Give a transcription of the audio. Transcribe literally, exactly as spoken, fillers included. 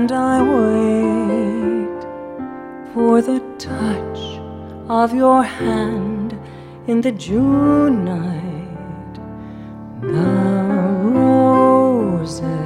and I wait for the touch of your hand in the June night. The roses